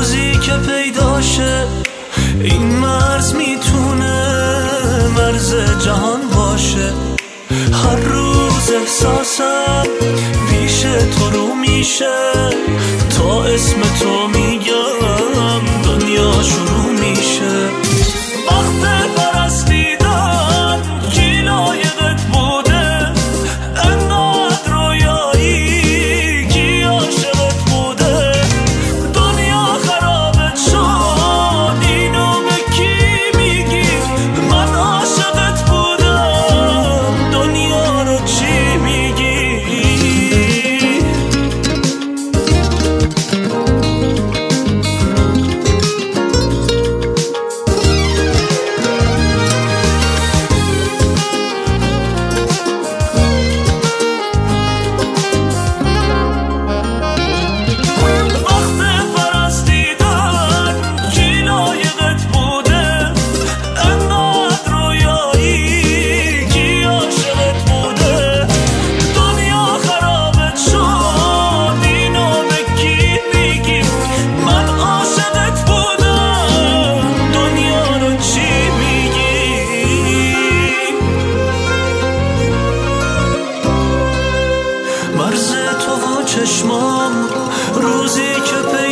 روزی که پیداشه این مرز میتونه مرز جهان باشه. هر روز احساسم پیش تو رو میشه، تا اسم تو میگم دنیا شروع میشه. وقت پرستیدن کی لایقت بوده، انقدر رویایی کی عاشقت بوده. دنیا خرابت شد اینو به کی میگی، من عاشقت بودم دنیا رو چی میگی. مرز تو و چشمام روزی که